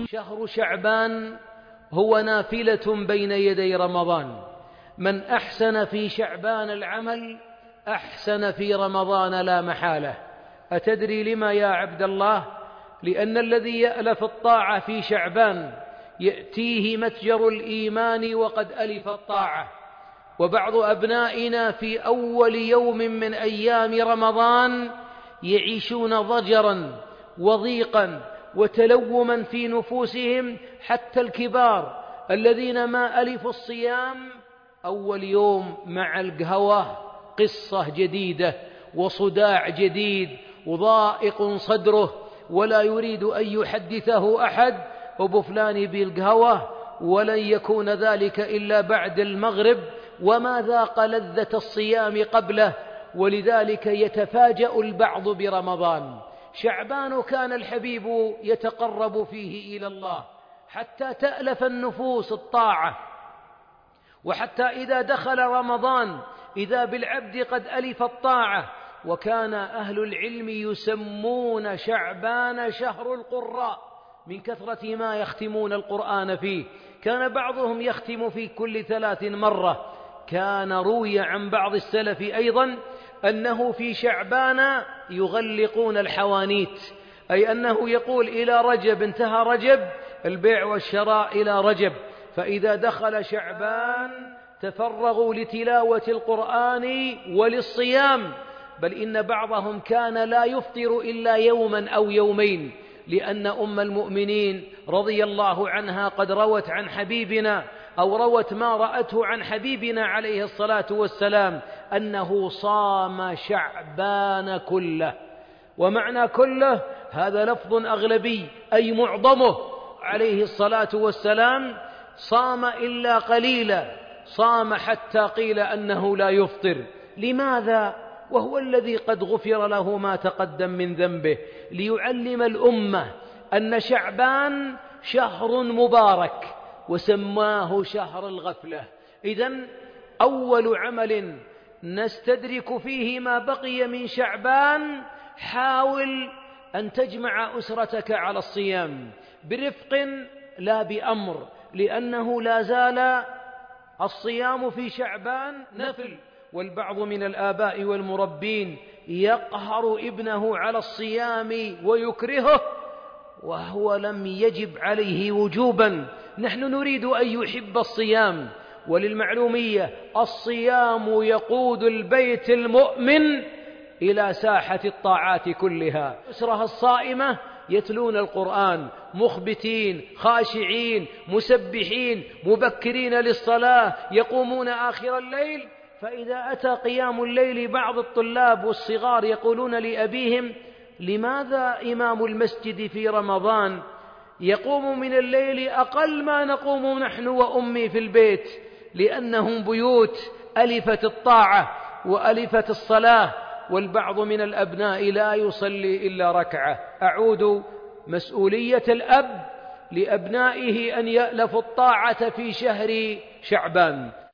شهر شعبان هو نافلة بين يدي رمضان. من أحسن في شعبان العمل أحسن في رمضان لا محالة. أتدري لما يا عبد الله؟ لأن الذي يألف الطاعة في شعبان يأتيه متجر الإيمان وقد ألف الطاعة. وبعض أبنائنا في أول يوم من أيام رمضان يعيشون ضجرا وضيقا وتلوما في نفوسهم، حتى الكبار الذين ما ألفوا الصيام أول يوم مع القهوة قصة جديدة وصداع جديد وضائق صدره ولا يريد أن يحدثه أحد، أبو فلان بالقهوة ولن يكون ذلك إلا بعد المغرب وما ذاق لذة الصيام قبله، ولذلك يتفاجأ البعض برمضان. شعبان كان الحبيب يتقرب فيه إلى الله حتى تألف النفوس الطاعة، وحتى إذا دخل رمضان إذا بالعبد قد ألف الطاعة. وكان أهل العلم يسمون شعبان شهر القراء من كثرة ما يختمون القرآن فيه. كان بعضهم يختم في كل 3 مرة. كان روي عن بعض السلف أيضا أنه في شعبان يغلقون الحوانيت، أي أنه يقول إلى رجب انتهى رجب، البيع والشراء إلى رجب، فإذا دخل شعبان تفرغوا لتلاوة القرآن وللصيام. بل إن بعضهم كان لا يفطر إلا يوما أو يومين، لأن أم المؤمنين رضي الله عنها قد روت عن حبيبنا أو روت ما رأته عن حبيبنا عليه الصلاة والسلام أنه صام شعبان كله. ومعنى كله هذا لفظ أغلبي أي معظمه، عليه الصلاة والسلام صام إلا قليلا، صام حتى قيل أنه لا يفطر. لماذا؟ وهو الذي قد غفر له ما تقدم من ذنبه، ليعلم الأمة أن شعبان شهر مبارك وسماه شهر الغفلة. إذن أول عمل نستدرك فيه ما بقي من شعبان، حاول أن تجمع أسرتك على الصيام برفق لا بأمر، لأنه لا زال الصيام في شعبان نفل. والبعض من الآباء والمربين يقهر ابنه على الصيام ويكرهه وهو لم يجب عليه وجوبا. نحن نريد أن يحب الصيام. وللمعلومية الصيام يقود البيت المؤمن إلى ساحة الطاعات كلها. أسرها الصائمة يتلون القرآن مخبتين خاشعين مسبحين مبكرين للصلاة، يقومون آخر الليل. فإذا أتى قيام الليل بعض الطلاب والصغار يقولون لأبيهم: لماذا إمام المسجد في رمضان يقوم من الليل أقل ما نقوم نحن وأمي في البيت؟ لأنهم بيوت ألفت الطاعة وألفت الصلاة. والبعض من الأبناء لا يصلي إلا ركعة. أعود مسؤولية الأب لأبنائه أن يألفوا الطاعة في شهر شعبان.